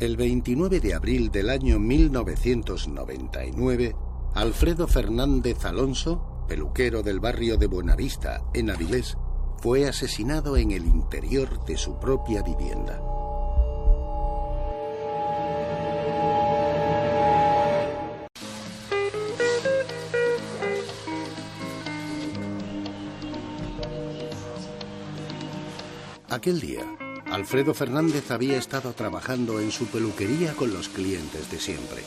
El 29 de abril del año 1999, Alfredo Fernández Alonso, peluquero del barrio de Buenavista, en Avilés, fue asesinado en el interior de su propia vivienda. Aquel día, Alfredo Fernández había estado trabajando en su peluquería con los clientes de siempre.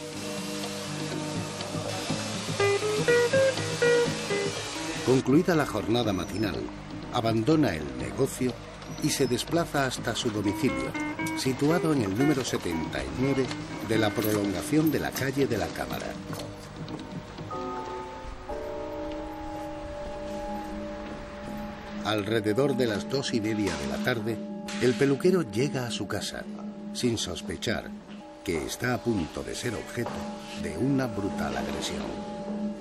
Concluida la jornada matinal, abandona el negocio y se desplaza hasta su domicilio, situado en el número 79 de la prolongación de la calle de la Cámara. Alrededor de las 2:30 de la tarde, el peluquero llega a su casa, sin sospechar que está a punto de ser objeto de una brutal agresión.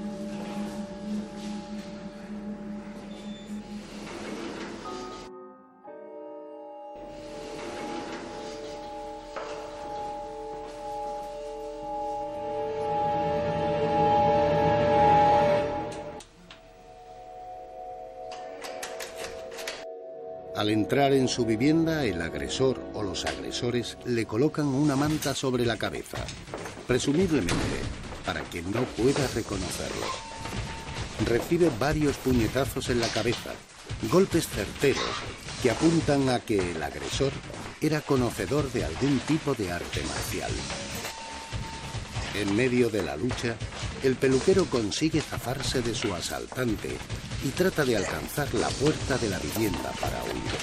Al entrar en su vivienda, el agresor o los agresores le colocan una manta sobre la cabeza, presumiblemente para que no pueda reconocerlo. Recibe varios puñetazos en la cabeza, golpes certeros que apuntan a que el agresor era conocedor de algún tipo de arte marcial. En medio de la lucha, el peluquero consigue zafarse de su asaltante y trata de alcanzar la puerta de la vivienda para huir.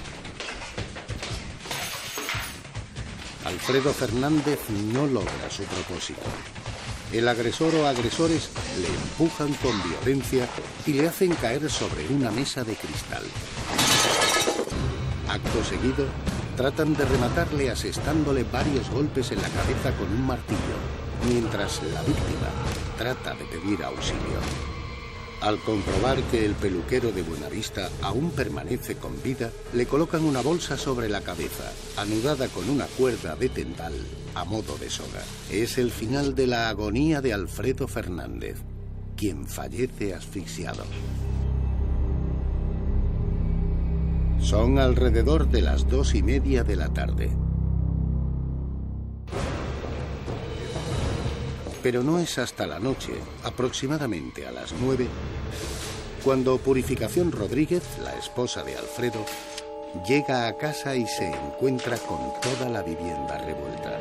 Alfredo Fernández no logra su propósito. El agresor o agresores le empujan con violencia y le hacen caer sobre una mesa de cristal. Acto seguido, tratan de rematarle asestándole varios golpes en la cabeza con un martillo, mientras la víctima trata de pedir auxilio. Al comprobar que el peluquero de Buenavista aún permanece con vida, le colocan una bolsa sobre la cabeza, anudada con una cuerda de tendal a modo de soga. Es el final de la agonía de Alfredo Fernández, quien fallece asfixiado. Son alrededor de las 2:30 de la tarde. Pero no es hasta la noche, aproximadamente a las 9, cuando Purificación Rodríguez, la esposa de Alfredo, llega a casa y se encuentra con toda la vivienda revuelta.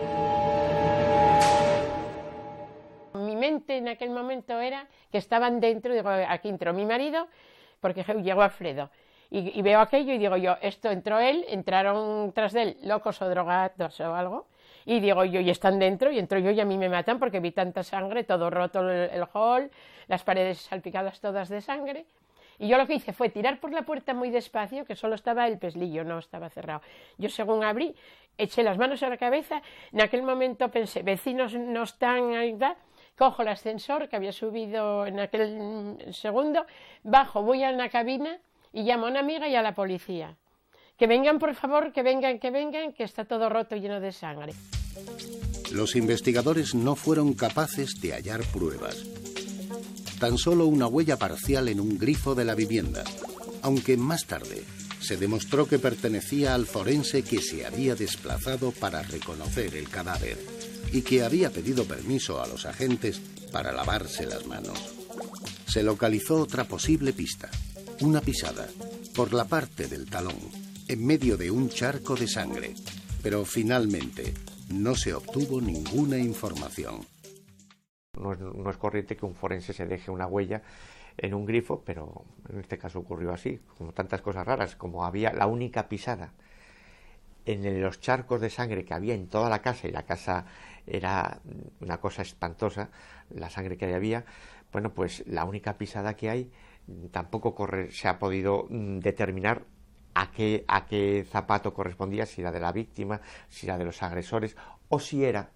Mi mente en aquel momento era que estaban dentro, digo, aquí entró mi marido, porque llegó Alfredo, y veo aquello y digo yo, entró él, entraron tras de él locos o drogados o algo. Y digo yo, y están dentro, y entro yo y a mí me matan porque vi tanta sangre, todo roto el hall, las paredes salpicadas todas de sangre. Y yo lo que hice fue tirar por la puerta muy despacio, que solo estaba el peslillo, no estaba cerrado. Yo según abrí, eché las manos a la cabeza, en aquel momento pensé, vecinos no están ahí, cojo el ascensor que había subido en aquel segundo, bajo, voy a una cabina y llamo a una amiga y a la policía. Que vengan, por favor, que vengan, que está todo roto y lleno de sangre. Los investigadores no fueron capaces de hallar pruebas. Tan solo una huella parcial en un grifo de la vivienda, aunque más tarde se demostró que pertenecía al forense que se había desplazado para reconocer el cadáver y que había pedido permiso a los agentes para lavarse las manos. Se localizó otra posible pista, una pisada, por la parte del talón, en medio de un charco de sangre, pero finalmente no se obtuvo ninguna información. No es corriente que un forense se deje una huella en un grifo, pero en este caso ocurrió así, como tantas cosas raras, como había la única pisada en los charcos de sangre que había en toda la casa, y la casa era una cosa espantosa, la sangre que había, bueno, pues la única pisada que hay, tampoco se ha podido determinar a qué zapato correspondía, si era de la víctima, si era de los agresores, o si era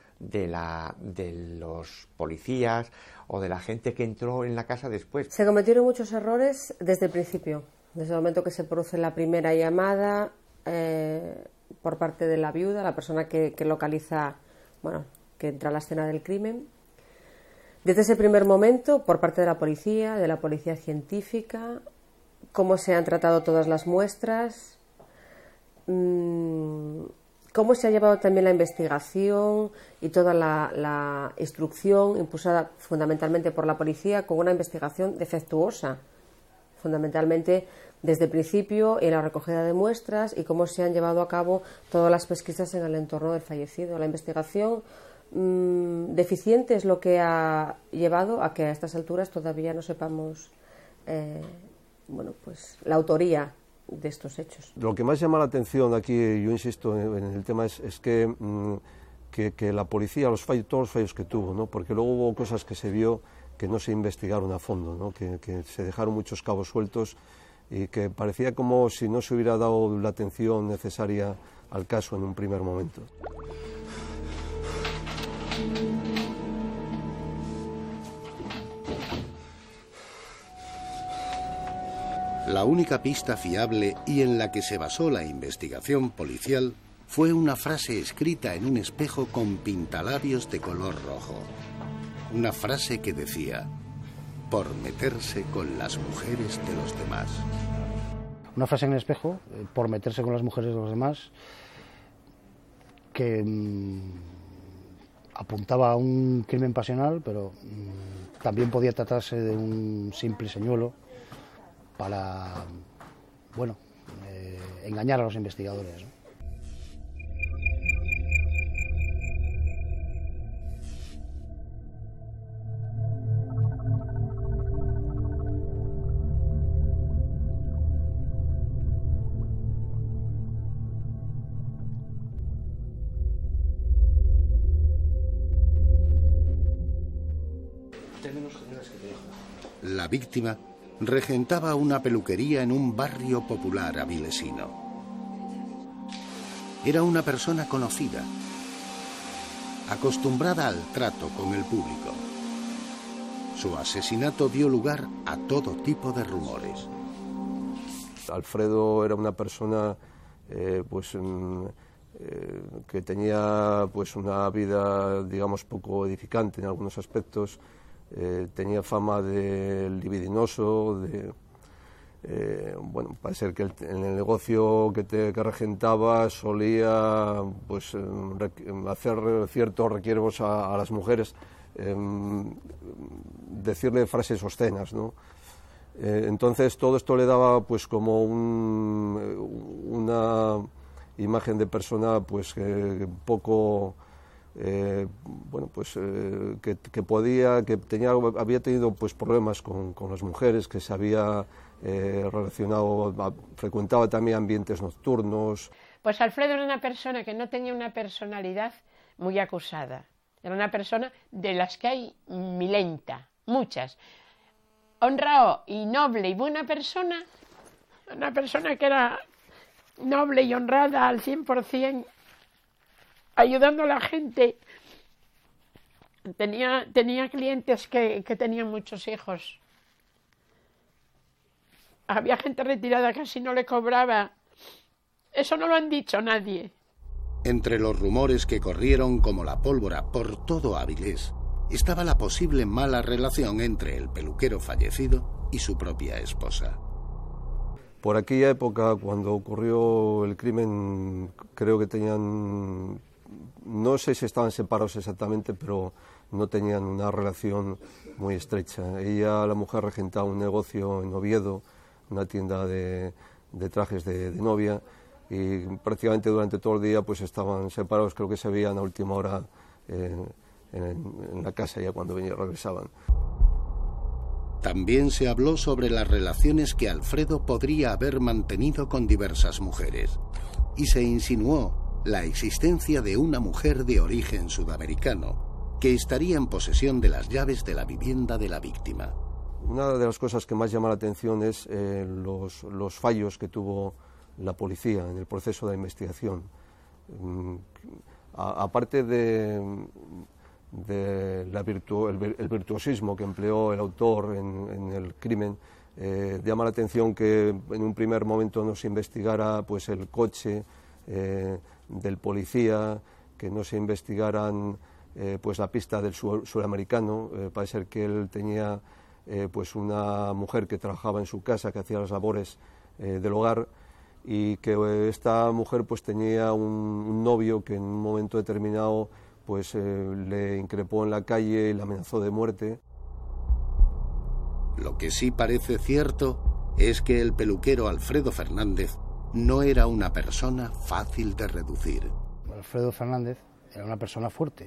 de los policías o de la gente que entró en la casa después. Se cometieron muchos errores desde el principio, desde el momento que se produce la primera llamada, por parte de la viuda, la persona que localiza, bueno, que entra a la escena del crimen. Desde ese primer momento, por parte de la policía científica, cómo se han tratado todas las muestras, cómo se ha llevado también la investigación y toda la instrucción impulsada fundamentalmente por la policía con una investigación defectuosa, fundamentalmente desde el principio en la recogida de muestras y cómo se han llevado a cabo todas las pesquisas en el entorno del fallecido. La investigación deficiente es lo que ha llevado a que a estas alturas todavía no sepamos bueno, pues la autoría de estos hechos. Lo que más llama la atención aquí, yo insisto en el tema, es que la policía, todos los fallos que tuvo, ¿no? Porque luego hubo cosas que se vio que no se investigaron a fondo, ¿no? Que se dejaron muchos cabos sueltos y que parecía como si no se hubiera dado la atención necesaria al caso en un primer momento. La única pista fiable y en la que se basó la investigación policial fue una frase escrita en un espejo con pintalabios de color rojo. Una frase que decía: por meterse con las mujeres de los demás. Una frase en el espejo, por meterse con las mujeres de los demás, que apuntaba a un crimen pasional, pero también podía tratarse de un simple señuelo para, bueno, engañar a los investigadores, ¿no? La víctima regentaba una peluquería en un barrio popular avilesino. Era una persona conocida, acostumbrada al trato con el público. Su asesinato dio lugar a todo tipo de rumores. Alfredo era una persona que tenía pues una vida, digamos, poco edificante en algunos aspectos. Tenía fama de libidinoso, bueno, parece ser que en el negocio que regentaba solía pues hacer ciertos requiebros a las mujeres, decirle frases obscenas, ¿no? Entonces todo esto le daba pues como una imagen de persona pues poco bueno, pues había tenido pues problemas con las mujeres, que se había frecuentaba también ambientes nocturnos. Pues Alfredo era una persona que no tenía una personalidad muy acusada. Era una persona de las que hay milenta, muchas. Honrado y noble y buena persona, una persona que era noble y honrada al 100%, ayudando a la gente. Tenía clientes que tenían muchos hijos. Había gente retirada que casi no le cobraba. Eso no lo han dicho nadie. Entre los rumores que corrieron como la pólvora por todo Avilés estaba la posible mala relación entre el peluquero fallecido y su propia esposa. Por aquella época, cuando ocurrió el crimen, creo que tenían, no sé si estaban separados exactamente, pero no tenían una relación muy estrecha. Ella, la mujer, regentaba un negocio en Oviedo, una tienda de trajes de novia, y prácticamente durante todo el día pues estaban separados. Creo que se veían a última hora en la casa ya cuando regresaban. También se habló sobre las relaciones que Alfredo podría haber mantenido con diversas mujeres, y se insinuó la existencia de una mujer de origen sudamericano que estaría en posesión de las llaves de la vivienda de la víctima. Una de las cosas que más llama la atención es los fallos que tuvo la policía en el proceso de investigación. Aparte del virtuosismo que empleó el autor en el crimen, llama la atención que en un primer momento no se investigara pues el coche del policía, que no se investigaran pues la pista del suramericano. Parece ser que él tenía pues una mujer que trabajaba en su casa, que hacía las labores del hogar, y que esta mujer pues tenía un novio que en un momento determinado pues le increpó en la calle y le amenazó de muerte. Lo que sí parece cierto es que el peluquero Alfredo Fernández no era una persona fácil de reducir. Alfredo Fernández era una persona fuerte.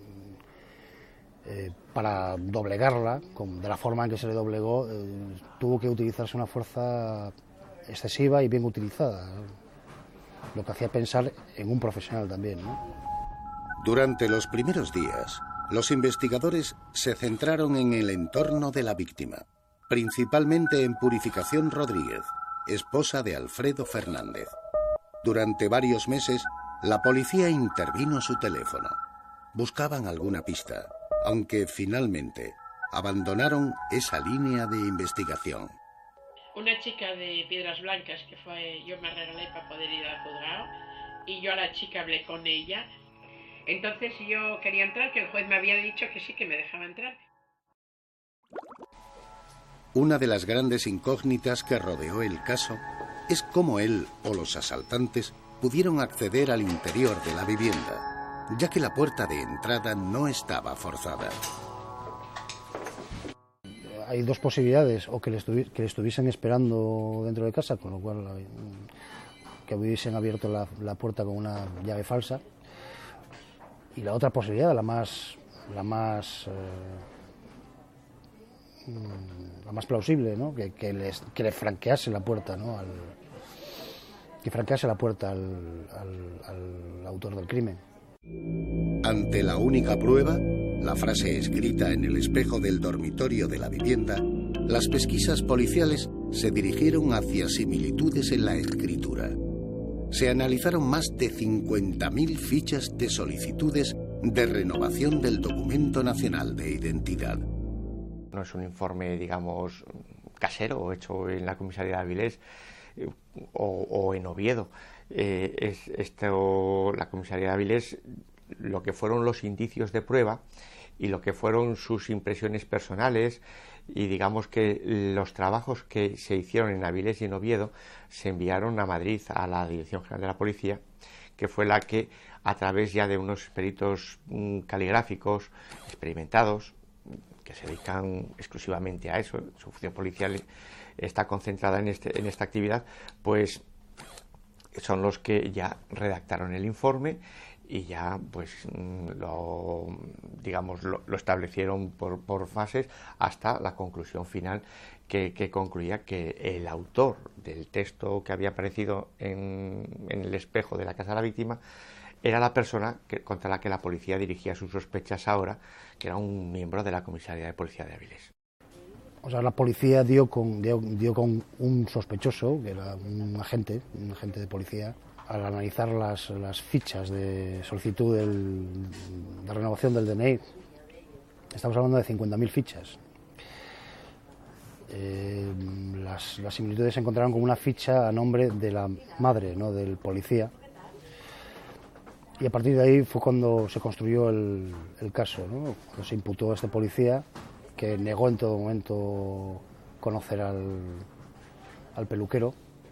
Para doblegarla, de la forma en que se le doblegó, tuvo que utilizarse una fuerza excesiva y bien utilizada, ¿no? Lo que hacía pensar en un profesional también, ¿no? Durante los primeros días, los investigadores se centraron en el entorno de la víctima, principalmente en Purificación Rodríguez, esposa de Alfredo Fernández. Durante varios meses, la policía intervino su teléfono. Buscaban alguna pista, aunque finalmente abandonaron esa línea de investigación. Una chica de Piedras Blancas que yo me arreglé para poder ir al juzgado y yo a la chica hablé con ella. Entonces yo quería entrar, que el juez me había dicho que sí, que me dejaba entrar. Una de las grandes incógnitas que rodeó el caso es cómo él o los asaltantes pudieron acceder al interior de la vivienda, ya que la puerta de entrada no estaba forzada. Hay dos posibilidades: o que le estuviesen esperando dentro de casa, con lo cual que hubiesen abierto la puerta con una llave falsa, y la otra posibilidad, la más plausible, ¿no? que le franquease la puerta, ¿no? Que franquease la puerta al autor del crimen. Ante la única prueba, la frase escrita en el espejo del dormitorio de la vivienda, las pesquisas policiales se dirigieron hacia similitudes en la escritura. Se analizaron más de 50.000 fichas de solicitudes de renovación del Documento Nacional de Identidad. No es un informe, digamos, casero, hecho en la comisaría de Avilés o en Oviedo. La comisaría de Avilés, lo que fueron los indicios de prueba y lo que fueron sus impresiones personales, y digamos que los trabajos que se hicieron en Avilés y en Oviedo se enviaron a Madrid, a la Dirección General de la Policía, que fue la que, a través ya de unos peritos caligráficos experimentados, que se dedican exclusivamente a eso, su función policial está concentrada en esta actividad, pues son los que ya redactaron el informe y ya pues lo establecieron por fases hasta la conclusión final que concluía que el autor del texto que había aparecido en el espejo de la casa de la víctima era la persona contra la que la policía dirigía sus sospechas ahora, que era un miembro de la comisaría de policía de Avilés. O sea, la policía dio con un sospechoso, que era un agente de policía, al analizar las fichas de solicitud de renovación del DNI. Estamos hablando de 50.000 fichas. Las similitudes se encontraron con una ficha a nombre de la madre, ¿no?, del policía. Y a partir de ahí fue cuando se construyó el caso, ¿no? Cuando se imputó a este policía, que negó en todo momento conocer al peluquero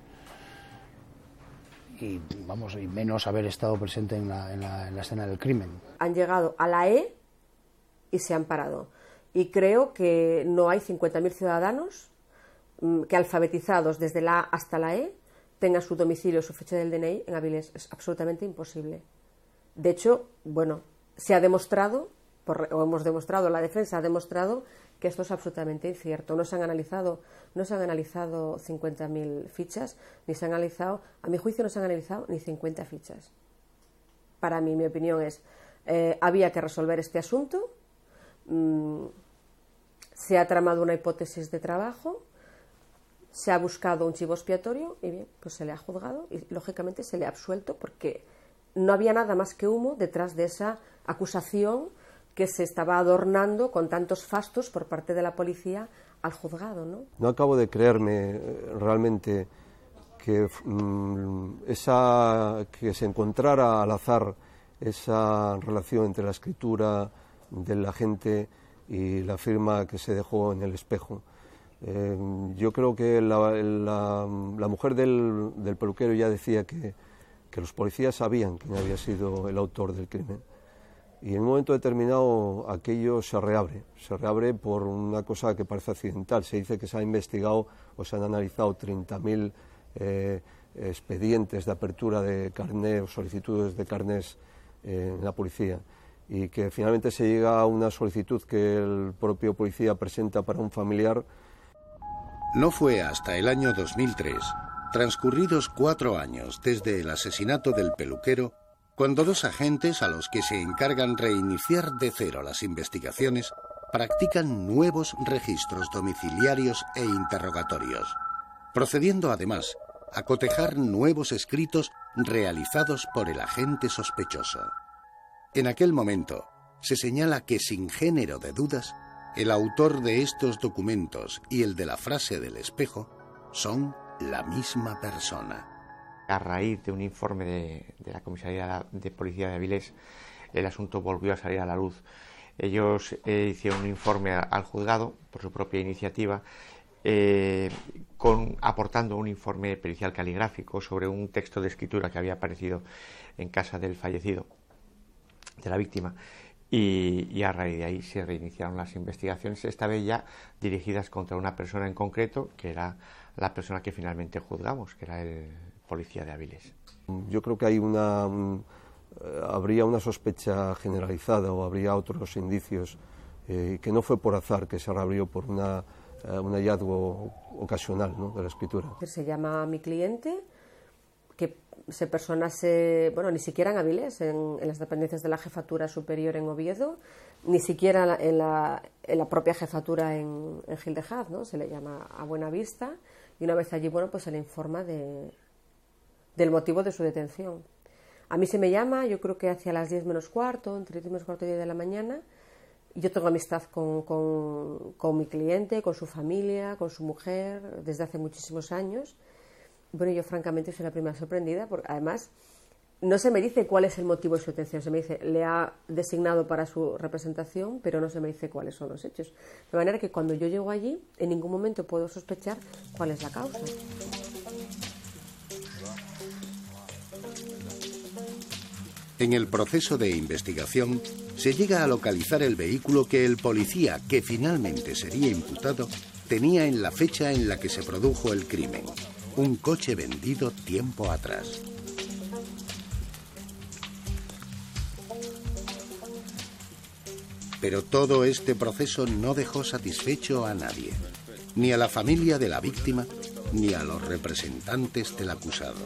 y menos haber estado presente en la escena del crimen. Han llegado a la E y se han parado. Y creo que no hay 50.000 ciudadanos que, alfabetizados desde la A hasta la E, tengan su domicilio, su fecha del DNI en Avilés. Es absolutamente imposible. De hecho, se ha demostrado, la defensa ha demostrado que esto es absolutamente incierto. No se han analizado 50.000 fichas, ni se han analizado, a mi juicio no se han analizado ni 50 fichas. Para mí, mi opinión es, había que resolver este asunto, se ha tramado una hipótesis de trabajo, se ha buscado un chivo expiatorio y bien, pues se le ha juzgado y lógicamente se le ha absuelto porque no había nada más que humo detrás de esa acusación que se estaba adornando con tantos fastos por parte de la policía al juzgado, ¿no? No acabo de creerme realmente que se encontrara al azar esa relación entre la escritura del agente y la firma que se dejó en el espejo. Yo creo que la mujer del peluquero ya decía que los policías sabían quién había sido el autor del crimen. Y en un momento determinado aquello se reabre por una cosa que parece accidental. Se dice que se ha investigado o se han analizado 30.000 expedientes de apertura de carné o solicitudes de carnés en la policía, y que finalmente se llega a una solicitud que el propio policía presenta para un familiar. No fue hasta el año 2003, transcurridos 4 años desde el asesinato del peluquero, cuando 2 agentes a los que se encargan reiniciar de cero las investigaciones practican nuevos registros domiciliarios e interrogatorios, procediendo además a cotejar nuevos escritos realizados por el agente sospechoso. En aquel momento se señala que, sin género de dudas, el autor de estos documentos y el de la frase del espejo son la misma persona. A raíz de un informe de la Comisaría de Policía de Avilés, el asunto volvió a salir a la luz. Ellos hicieron un informe al juzgado por su propia iniciativa, aportando un informe pericial caligráfico sobre un texto de escritura que había aparecido en casa del fallecido, de la víctima, y a raíz de ahí se reiniciaron las investigaciones, esta vez ya dirigidas contra una persona en concreto, que era la persona que finalmente juzgamos, que era el policía de Avilés. Yo creo que hay habría una sospecha generalizada, o habría otros indicios, que no fue por azar que se reabrió por un hallazgo ocasional, ¿no?, de la escritura. Se llama a mi cliente, que se personase, bueno, ni siquiera en Avilés, en las dependencias de la Jefatura Superior en Oviedo, ni siquiera en la propia jefatura en Gil de Haz, ¿no? Se le llama a Buenavista, y una vez allí, bueno, pues se le informa del motivo de su detención. A mí se me llama, yo creo que hacia las 10 menos cuarto, entre 10 menos cuarto y 10 de la mañana. Yo tengo amistad con mi cliente, con su familia, con su mujer, desde hace muchísimos años. Bueno, yo francamente soy la primera sorprendida, porque además no se me dice cuál es el motivo de su detención. Se me dice, le ha designado para su representación, pero no se me dice cuáles son los hechos. De manera que cuando yo llego allí, en ningún momento puedo sospechar cuál es la causa. En el proceso de investigación se llega a localizar el vehículo que el policía, que finalmente sería imputado, tenía en la fecha en la que se produjo el crimen. Un coche vendido tiempo atrás. Pero todo este proceso no dejó satisfecho a nadie, ni a la familia de la víctima, ni a los representantes del acusado.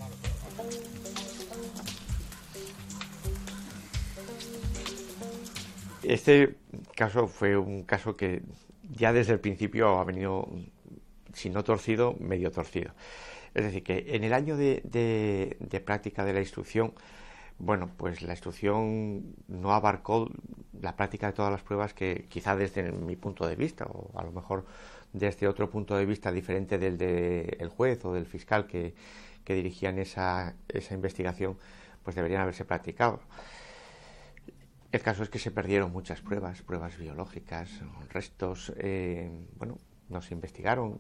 Este caso fue un caso que ya desde el principio ha venido, si no torcido, medio torcido. Es decir, que en el año de práctica de la instrucción, bueno, pues la instrucción no abarcó la práctica de todas las pruebas que quizá desde mi punto de vista, o a lo mejor desde otro punto de vista diferente del del juez o del fiscal que dirigían esa investigación, pues deberían haberse practicado. El caso es que se perdieron muchas pruebas biológicas, restos, bueno, no se investigaron.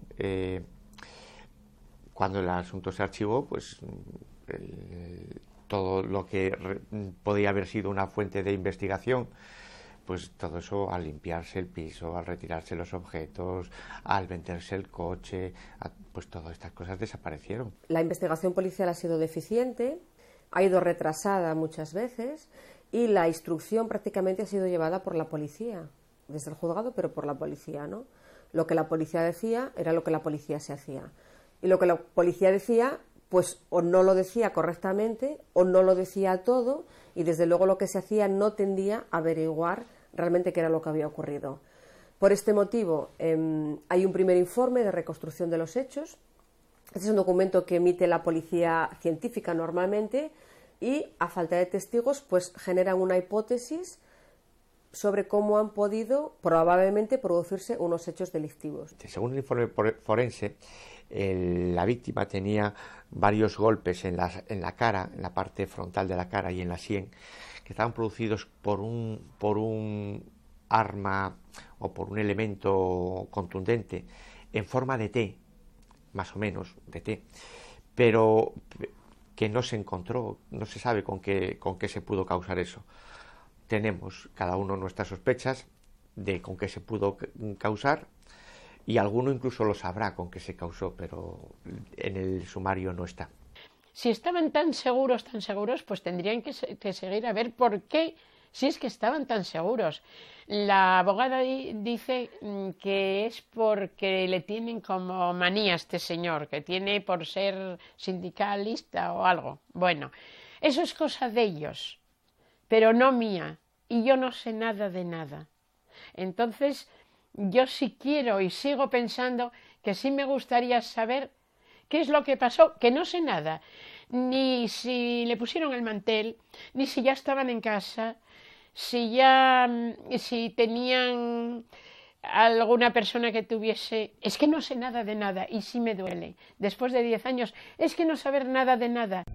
Cuando el asunto se archivó, pues todo lo que podía haber sido una fuente de investigación, pues todo eso, al limpiarse el piso, al retirarse los objetos, al venderse el coche, pues todas estas cosas desaparecieron. La investigación policial ha sido deficiente, ha ido retrasada muchas veces, y la instrucción prácticamente ha sido llevada por la policía, desde el juzgado, pero por la policía, ¿no? Lo que la policía decía era lo que la policía se hacía. Y lo que la policía decía, pues o no lo decía correctamente o no lo decía todo, y desde luego lo que se hacía no tendía a averiguar realmente qué era lo que había ocurrido. Por este motivo hay un primer informe de reconstrucción de los hechos. Este es un documento que emite la policía científica normalmente, y a falta de testigos pues generan una hipótesis sobre cómo han podido probablemente producirse unos hechos delictivos. Según el informe forense, la víctima tenía varios golpes en la cara, en la parte frontal de la cara y en la sien, que estaban producidos por un arma o por un elemento contundente en forma de T, más o menos de T, pero que no se encontró, no se sabe con qué se pudo causar eso. Tenemos cada uno nuestras sospechas de con qué se pudo causar, y alguno incluso lo sabrá con qué se causó, pero en el sumario no está. Si estaban tan seguros, pues tendrían que seguir a ver por qué, si es que estaban tan seguros. La abogada dice que es porque le tienen como manía a este señor, que tiene por ser sindicalista o algo. Bueno, eso es cosa de ellos, pero no mía, y yo no sé nada de nada. Entonces, yo sí quiero y sigo pensando que sí me gustaría saber qué es lo que pasó, que no sé nada, ni si le pusieron el mantel, ni si ya estaban en casa, si tenían alguna persona que tuviese... Es que no sé nada de nada y sí me duele. Después de 10 años, es que no saber nada de nada.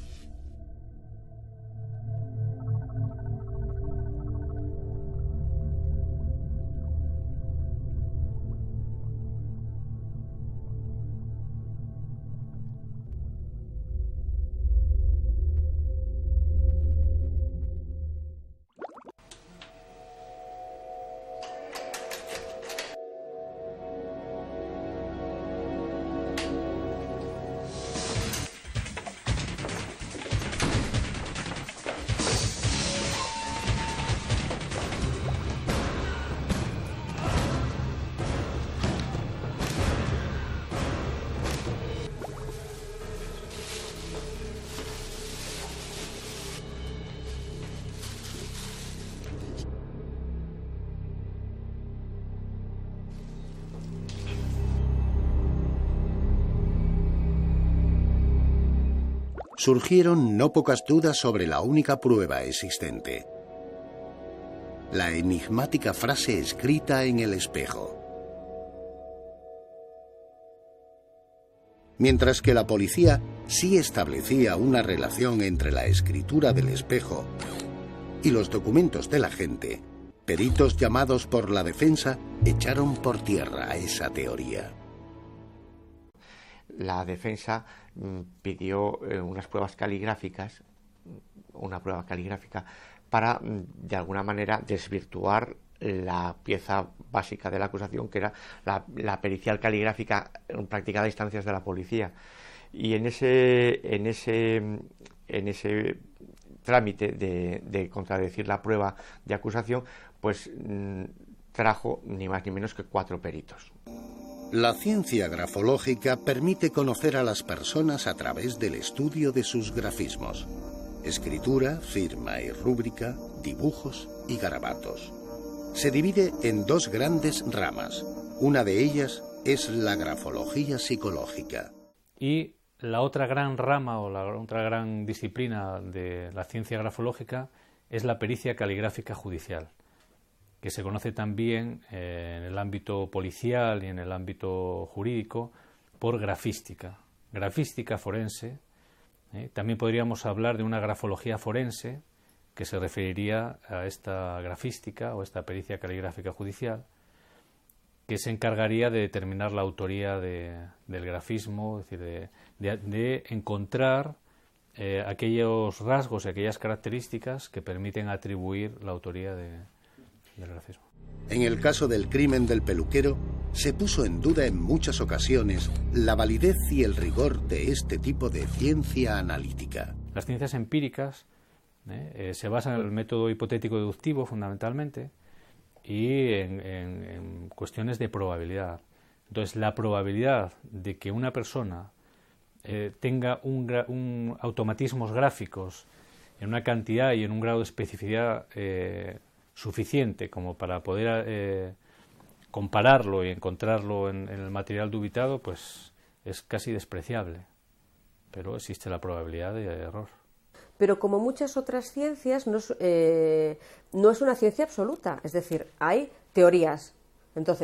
Surgieron no pocas dudas sobre la única prueba existente: la enigmática frase escrita en el espejo. Mientras que la policía sí establecía una relación entre la escritura del espejo y los documentos de la gente, peritos llamados por la defensa echaron por tierra esa teoría. La defensa pidió unas pruebas caligráficas, una prueba caligráfica, para de alguna manera desvirtuar la pieza básica de la acusación, que era la pericial caligráfica practicada a instancias de la policía. Y en ese trámite de contradecir la prueba de acusación, pues trajo ni más ni menos que 4 peritos. La ciencia grafológica permite conocer a las personas a través del estudio de sus grafismos: escritura, firma y rúbrica, dibujos y garabatos. Se divide en 2 grandes ramas. Una de ellas es la grafología psicológica. Y la otra gran rama o la otra gran disciplina de la ciencia grafológica es la pericia caligráfica judicial, que se conoce también en el ámbito policial y en el ámbito jurídico por grafística forense. También podríamos hablar de una grafología forense, que se referiría a esta grafística o esta pericia caligráfica judicial, que se encargaría de determinar la autoría del grafismo, es decir, de encontrar aquellos rasgos y aquellas características que permiten atribuir la autoría del grafismo. En el caso del crimen del peluquero, se puso en duda en muchas ocasiones la validez y el rigor de este tipo de ciencia analítica. Las ciencias empíricas se basan en el método hipotético-deductivo fundamentalmente y en cuestiones de probabilidad. Entonces, la probabilidad de que una persona tenga automatismos gráficos en una cantidad y en un grado de especificidad suficiente como para poder compararlo y encontrarlo en el material dubitado, pues es casi despreciable, pero existe la probabilidad de error. Pero como muchas otras ciencias, no es una ciencia absoluta, es decir, hay teorías. Entonces,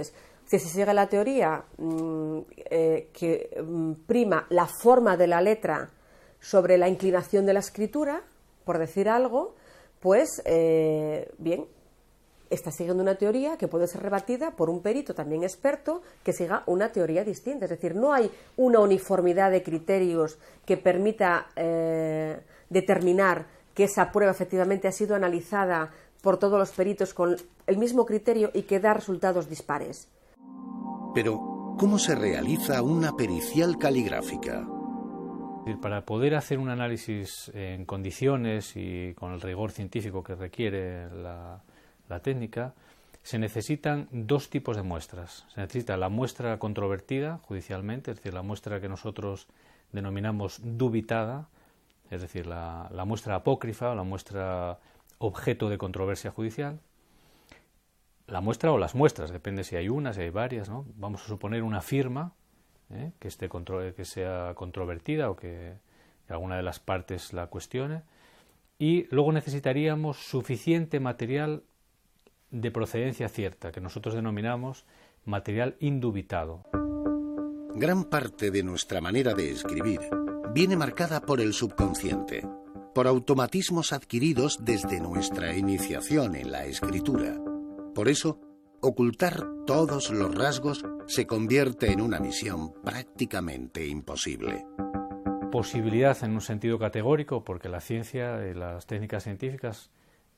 Si se sigue la teoría que prima la forma de la letra sobre la inclinación de la escritura, por decir algo, pues bien, está siguiendo una teoría que puede ser rebatida por un perito también experto que siga una teoría distinta. Es decir, no hay una uniformidad de criterios que permita determinar que esa prueba efectivamente ha sido analizada por todos los peritos con el mismo criterio y que da resultados dispares. Pero, ¿cómo se realiza una pericial caligráfica? Para poder hacer un análisis en condiciones y con el rigor científico que requiere la técnica, se necesitan dos tipos de muestras. Se necesita la muestra controvertida judicialmente, es decir, la muestra que nosotros denominamos dubitada, es decir, la muestra apócrifa o la muestra objeto de controversia judicial. La muestra o las muestras, depende si hay una, si hay varias, ¿no? Vamos a suponer una firma que sea controvertida o que alguna de las partes la cuestione, y luego necesitaríamos suficiente material de procedencia cierta, que nosotros denominamos material indubitado. Gran parte de nuestra manera de escribir viene marcada por el subconsciente, por automatismos adquiridos desde nuestra iniciación en la escritura. Por eso, ocultar todos los rasgos se convierte en una misión prácticamente imposible. Posibilidad en un sentido categórico, porque la ciencia y las técnicas científicas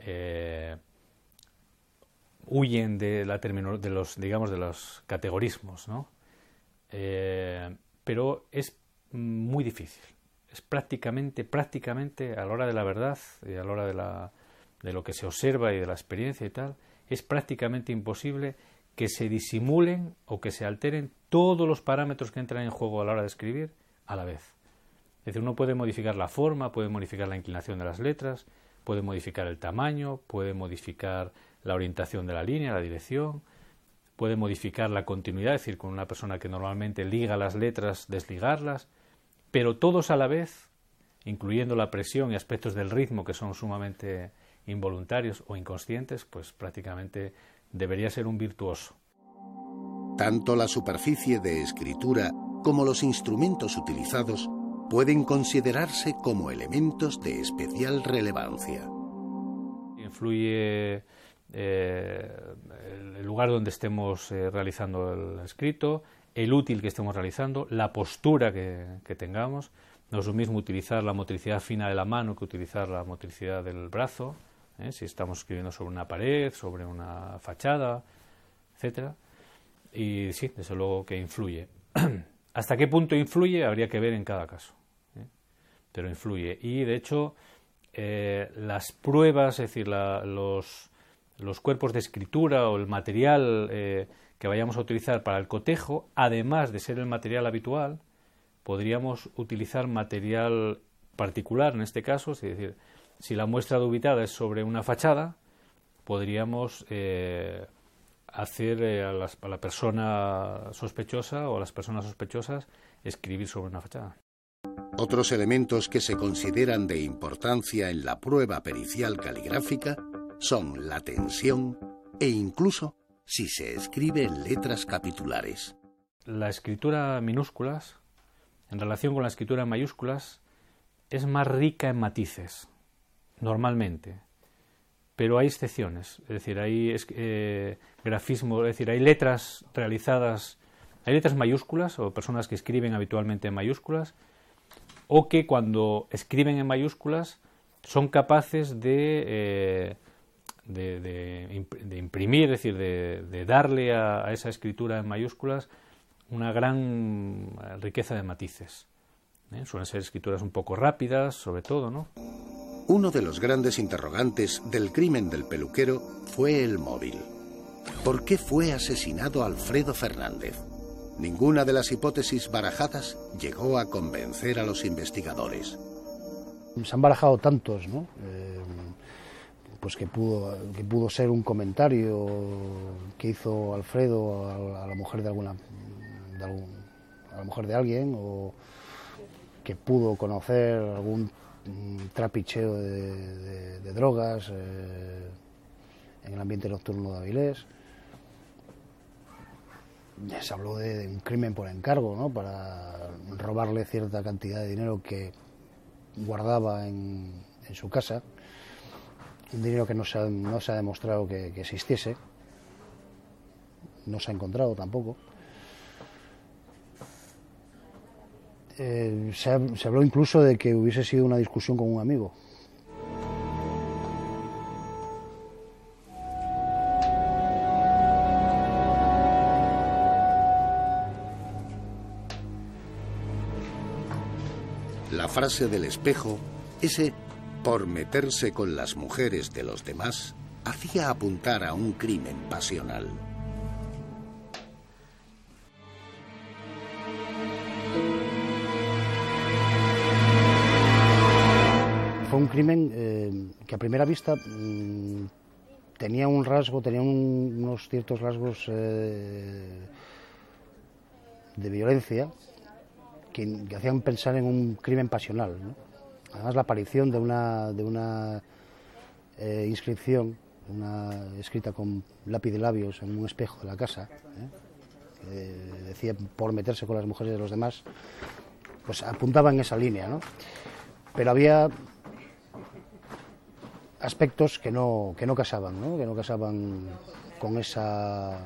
huyen de los categorismos, ¿no? Pero es muy difícil. Es prácticamente a la hora de la verdad y a la hora de lo que se observa y de la experiencia y tal, es prácticamente imposible que se disimulen o que se alteren todos los parámetros que entran en juego a la hora de escribir a la vez. Es decir, uno puede modificar la forma, puede modificar la inclinación de las letras, puede modificar el tamaño, puede modificar la orientación de la línea, la dirección, puede modificar la continuidad, es decir, con una persona que normalmente liga las letras, desligarlas, pero todos a la vez, incluyendo la presión y aspectos del ritmo que son sumamente involuntarios o inconscientes, pues prácticamente debería ser un virtuoso. Tanto la superficie de escritura como los instrumentos utilizados pueden considerarse como elementos de especial relevancia. Influye el lugar donde estemos realizando el escrito, el útil que estemos realizando, la postura que tengamos. No es lo mismo utilizar la motricidad fina de la mano que utilizar la motricidad del brazo, si estamos escribiendo sobre una pared, sobre una fachada, etcétera. Y sí, desde luego que influye. ¿Hasta qué punto influye? Habría que ver en cada caso. Pero influye. Y de hecho, las pruebas, es decir, los cuerpos de escritura o el material que vayamos a utilizar para el cotejo, además de ser el material habitual, podríamos utilizar material particular en este caso, es decir, si la muestra dubitada es sobre una fachada, podríamos hacer a la persona sospechosa o a las personas sospechosas escribir sobre una fachada. Otros elementos que se consideran de importancia en la prueba pericial caligráfica son la tensión e incluso si se escribe en letras capitulares. La escritura en minúsculas, en relación con la escritura en mayúsculas, es más rica en matices, normalmente, pero hay excepciones, es decir, hay grafismo, es decir, hay letras realizadas, hay letras mayúsculas o personas que escriben habitualmente en mayúsculas o que cuando escriben en mayúsculas son capaces de imprimir, es decir, de darle a esa escritura en mayúsculas una gran riqueza de matices. Suelen ser escrituras un poco rápidas, sobre todo, ¿no? Uno de los grandes interrogantes del crimen del peluquero fue el móvil. ¿Por qué fue asesinado Alfredo Fernández? Ninguna de las hipótesis barajadas llegó a convencer a los investigadores. Se han barajado tantos, ¿no? Pues que pudo ser un comentario que hizo Alfredo a la mujer de a la mujer de alguien, o que pudo conocer algún trapicheo de drogas en el ambiente nocturno de Avilés. Se habló de un crimen por encargo, ¿no? Para robarle cierta cantidad de dinero que guardaba en su casa, un dinero que no se ha demostrado que existiese, no se ha encontrado tampoco. Se habló incluso de que hubiese sido una discusión con un amigo. La frase del espejo, ese por meterse con las mujeres de los demás, hacía apuntar a un crimen pasional. Fue un crimen que a primera vista tenía unos ciertos rasgos de violencia que hacían pensar en un crimen pasional, ¿no? Además, la aparición de una inscripción, escrita con lápiz de labios en un espejo de la casa, decía por meterse con las mujeres de los demás, pues apuntaba en esa línea, ¿no? Pero había aspectos que no casaban, ¿no? Que no casaban con esa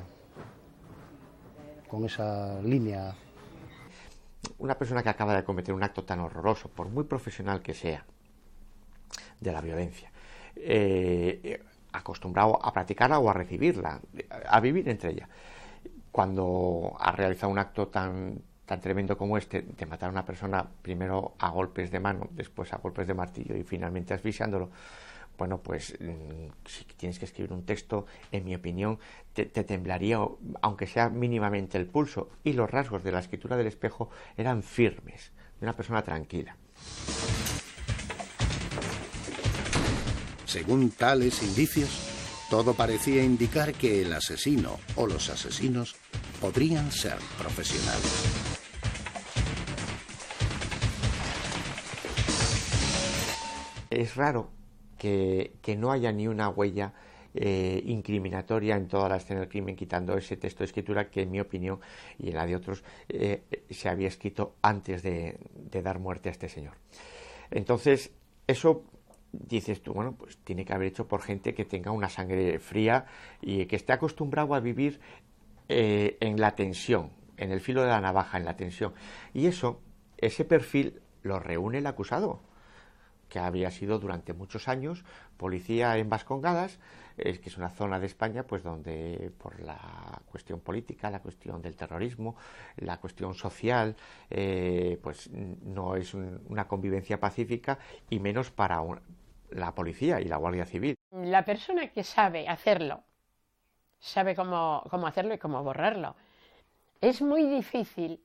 línea. Una persona que acaba de cometer un acto tan horroroso, por muy profesional que sea, de la violencia, acostumbrado a practicarla o a recibirla, a vivir entre ella, cuando ha realizado un acto tan tremendo como este, de matar a una persona primero a golpes de mano, después a golpes de martillo y finalmente asfixiándolo, bueno, pues si tienes que escribir un texto, en mi opinión, te temblaría, aunque sea mínimamente, el pulso, y los rasgos de la escritura del espejo eran firmes, de una persona tranquila. Según tales indicios, todo parecía indicar que el asesino o los asesinos podrían ser profesionales. Es raro que no haya ni una huella incriminatoria en toda la escena del crimen, quitando ese texto de escritura que, en mi opinión y en la de otros, se había escrito antes de dar muerte a este señor. Entonces, eso dices tú, bueno, pues tiene que haber hecho por gente que tenga una sangre fría y que esté acostumbrado a vivir en la tensión, en el filo de la navaja, en la tensión. Y ese perfil lo reúne el acusado, que había sido durante muchos años policía en Vascongadas, que es una zona de España pues donde por la cuestión política, la cuestión del terrorismo, la cuestión social, pues no es una convivencia pacífica, y menos para la policía y la Guardia Civil. La persona que sabe hacerlo, sabe cómo hacerlo y cómo borrarlo. Es muy difícil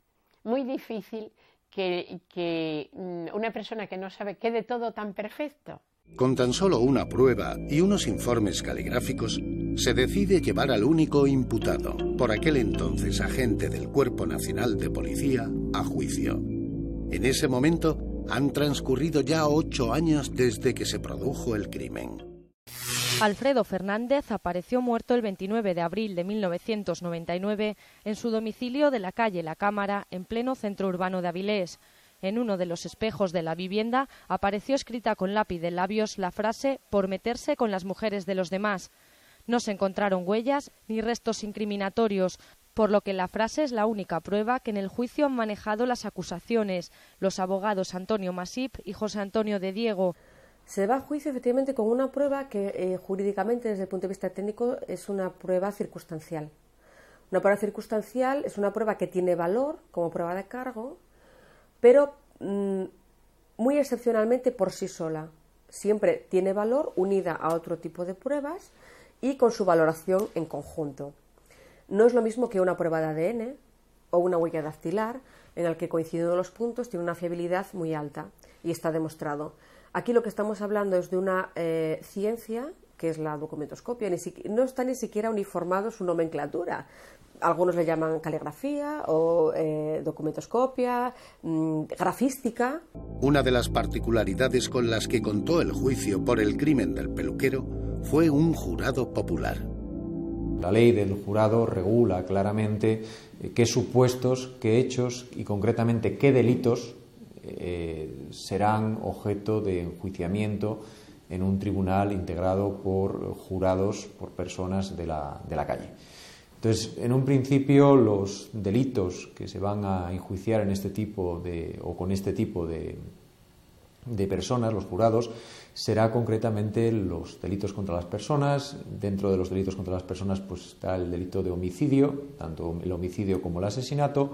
que una persona que no sabe quede todo tan perfecto. Con tan solo una prueba y unos informes caligráficos, se decide llevar al único imputado, por aquel entonces agente del Cuerpo Nacional de Policía, a juicio. En ese momento han transcurrido ya 8 años desde que se produjo el crimen. Alfredo Fernández apareció muerto el 29 de abril de 1999 en su domicilio de la calle La Cámara, en pleno centro urbano de Avilés. En uno de los espejos de la vivienda apareció escrita con lápiz de labios la frase «por meterse con las mujeres de los demás». No se encontraron huellas ni restos incriminatorios, por lo que la frase es la única prueba que en el juicio han manejado las acusaciones, los abogados Antonio Masip y José Antonio de Diego. Se va a juicio efectivamente con una prueba que jurídicamente, desde el punto de vista técnico, es una prueba circunstancial. Una prueba circunstancial es una prueba que tiene valor como prueba de cargo, pero muy excepcionalmente por sí sola. Siempre tiene valor unida a otro tipo de pruebas y con su valoración en conjunto. No es lo mismo que una prueba de ADN o una huella dactilar, en el que coinciden los puntos, tiene una fiabilidad muy alta y está demostrado. Aquí lo que estamos hablando es de una ciencia, que es la documentoscopia. No está ni siquiera uniformado su nomenclatura. Algunos le llaman caligrafía o documentoscopia, grafística. Una de las particularidades con las que contó el juicio por el crimen del peluquero fue un jurado popular. La ley del jurado regula claramente qué supuestos, qué hechos y concretamente qué delitos serán objeto de enjuiciamiento en un tribunal integrado por jurados, por personas de la calle. Entonces, en un principio, los delitos que se van a enjuiciar en este tipo con este tipo de personas, los jurados, será concretamente los delitos contra las personas. Dentro de los delitos contra las personas pues está el delito de homicidio, tanto el homicidio como el asesinato,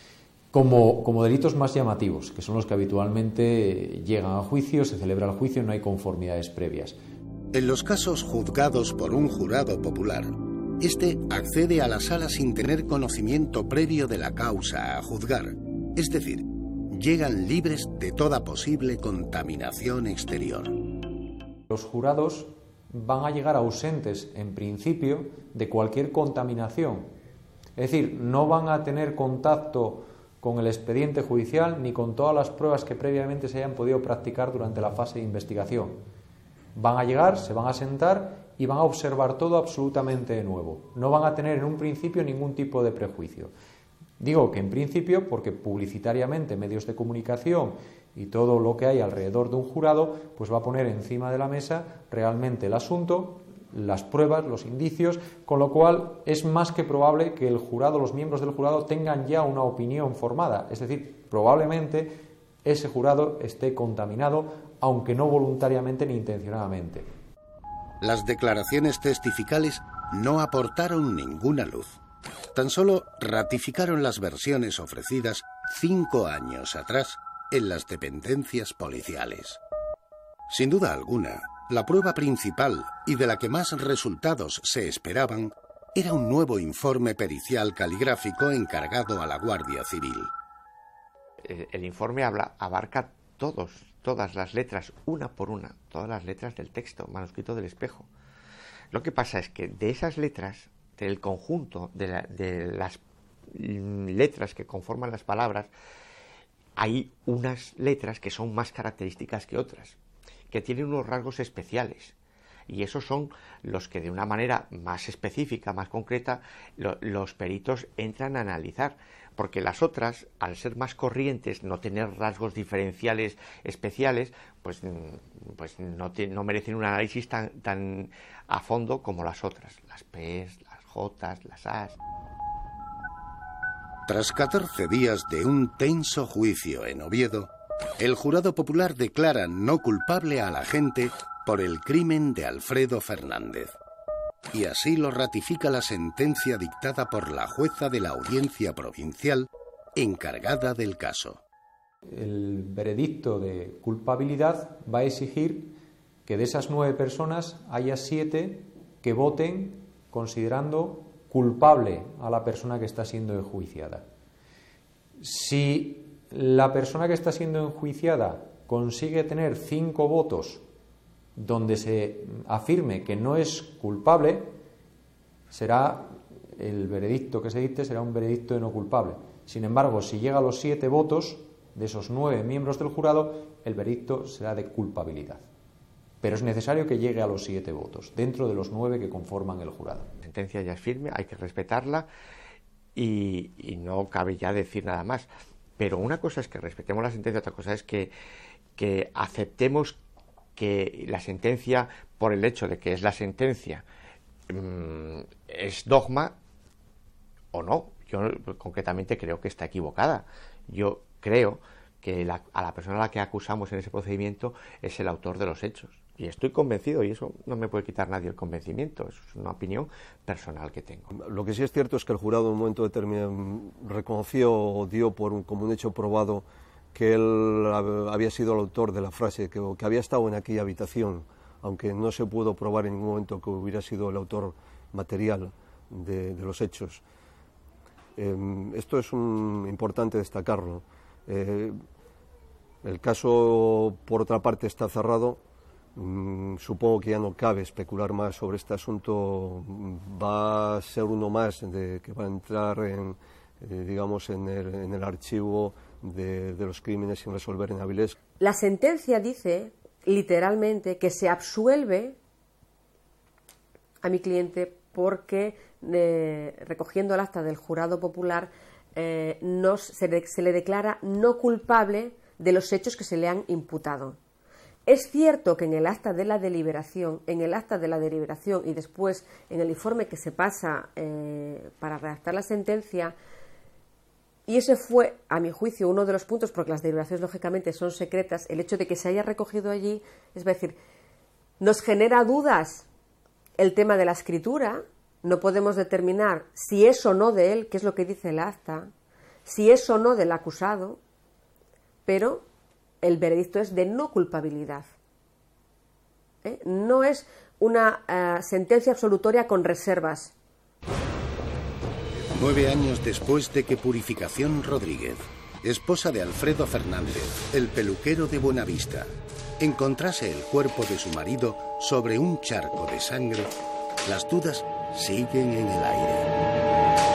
como delitos más llamativos, que son los que habitualmente llegan a juicio, se celebra el juicio, no hay conformidades previas. En los casos juzgados por un jurado popular, este accede a la sala sin tener conocimiento previo de la causa a juzgar, es decir, llegan libres de toda posible contaminación exterior. Los jurados van a llegar ausentes, en principio, de cualquier contaminación. Es decir, no van a tener contacto con el expediente judicial ni con todas las pruebas que previamente se hayan podido practicar durante la fase de investigación. Van a llegar, se van a sentar y van a observar todo absolutamente de nuevo. No van a tener en un principio ningún tipo de prejuicio. Digo que en principio porque publicitariamente medios de comunicación y todo lo que hay alrededor de un jurado pues va a poner encima de la mesa realmente el asunto, las pruebas, los indicios, con lo cual es más que probable que el jurado, los miembros del jurado tengan ya una opinión formada, es decir, probablemente ese jurado esté contaminado, aunque no voluntariamente ni intencionadamente. Las declaraciones testificales no aportaron ninguna luz. Tan solo ratificaron las versiones ofrecidas 5 años atrás en las dependencias policiales. Sin duda alguna, la prueba principal y de la que más resultados se esperaban era un nuevo informe pericial caligráfico encargado a la Guardia Civil. El informe abarca todas las letras, una por una, todas las letras del texto, manuscrito del Espejo. Lo que pasa es que de esas letras, del conjunto de las letras que conforman las palabras, hay unas letras que son más características que otras, que tienen unos rasgos especiales, y esos son los que de una manera más específica, más concreta, los peritos entran a analizar, porque las otras, al ser más corrientes, no tener rasgos diferenciales especiales, pues no merecen un análisis tan a fondo como las otras, las P's, las J's, las A's. Tras 14 días de un tenso juicio en Oviedo, el jurado popular declara no culpable al agente por el crimen de Alfredo Fernández. Y así lo ratifica la sentencia dictada por la jueza de la Audiencia Provincial encargada del caso. El veredicto de culpabilidad va a exigir que de esas 9 personas haya 7 que voten considerando culpable a la persona que está siendo enjuiciada. Si la persona que está siendo enjuiciada consigue tener 5 votos donde se afirme que no es culpable, será el veredicto que se dicte será un veredicto de no culpable. Sin embargo, si llega a los 7 votos de esos 9 miembros del jurado, el veredicto será de culpabilidad. Pero es necesario que llegue a los 7 votos, dentro de los 9 que conforman el jurado. La sentencia ya es firme, hay que respetarla y no cabe ya decir nada más. Pero una cosa es que respetemos la sentencia, otra cosa es que aceptemos que la sentencia, por el hecho de que es la sentencia, es dogma o no. Yo concretamente creo que está equivocada. Yo creo que a la persona a la que acusamos en ese procedimiento es el autor de los hechos. Y estoy convencido, y eso no me puede quitar nadie el convencimiento, eso es una opinión personal que tengo. Lo que sí es cierto es que el jurado en un momento determinado reconoció o dio como un hecho probado que él había sido el autor de la frase, que había estado en aquella habitación, aunque no se pudo probar en ningún momento que hubiera sido el autor material de los hechos. Esto es importante destacarlo. El caso, por otra parte, está cerrado. Supongo que ya no cabe especular más sobre este asunto. Va a ser uno más que va a entrar en el archivo de los crímenes sin resolver en Avilés. La sentencia dice literalmente que se absuelve a mi cliente porque recogiendo el acta del jurado popular se le declara no culpable de los hechos que se le han imputado. Es cierto que en el acta de la deliberación y después en el informe que se pasa para redactar la sentencia, y ese fue, a mi juicio, uno de los puntos, porque las deliberaciones lógicamente son secretas, el hecho de que se haya recogido allí, es decir, nos genera dudas el tema de la escritura, no podemos determinar si es o no de él, que es lo que dice el acta, si es o no del acusado, pero el veredicto es de no culpabilidad. No es una sentencia absolutoria con reservas. 9 años después de que Purificación Rodríguez, esposa de Alfredo Fernández, el peluquero de Buenavista, encontrase el cuerpo de su marido sobre un charco de sangre, las dudas siguen en el aire.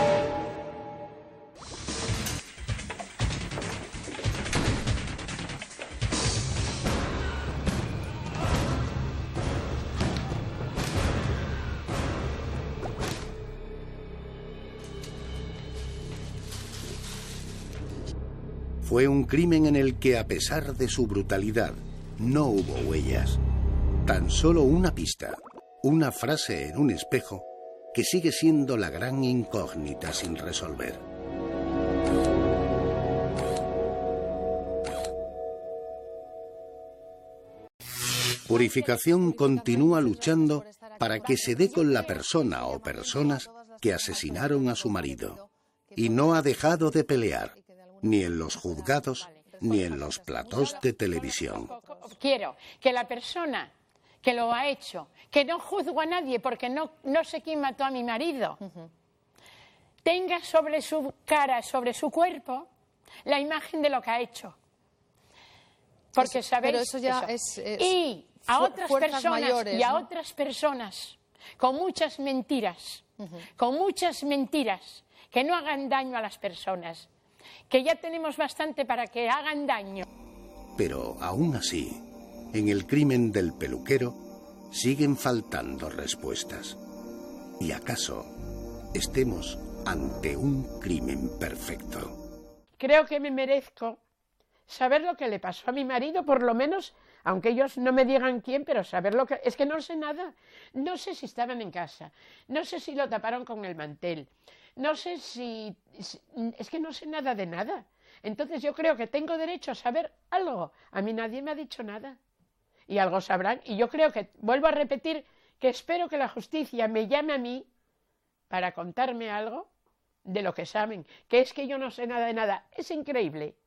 Fue un crimen en el que, a pesar de su brutalidad, no hubo huellas. Tan solo una pista, una frase en un espejo, que sigue siendo la gran incógnita sin resolver. Purificación continúa luchando para que se dé con la persona o personas que asesinaron a su marido. Y no ha dejado de pelear, ni en los juzgados, ni en los platós de televisión. Quiero que la persona que lo ha hecho, que no juzgo a nadie porque no sé quién mató a mi marido, tenga sobre su cara, sobre su cuerpo, la imagen de lo que ha hecho. Porque sabéis, pero eso ya es y a otras personas mayores, y a ¿no? otras personas con muchas mentiras, que no hagan daño a las personas, que ya tenemos bastante para que hagan daño. Pero aún así, en el crimen del peluquero siguen faltando respuestas. ¿Y acaso estemos ante un crimen perfecto? Creo que me merezco saber lo que le pasó a mi marido, por lo menos, aunque ellos no me digan quién, pero saber lo que... Es que no sé nada. No sé si estaban en casa, no sé si lo taparon con el mantel, no sé si... Es que no sé nada de nada. Entonces yo creo que tengo derecho a saber algo. A mí nadie me ha dicho nada. Y algo sabrán. Y yo creo que, vuelvo a repetir, que espero que la justicia me llame a mí para contarme algo de lo que saben. Que es que yo no sé nada de nada. Es increíble.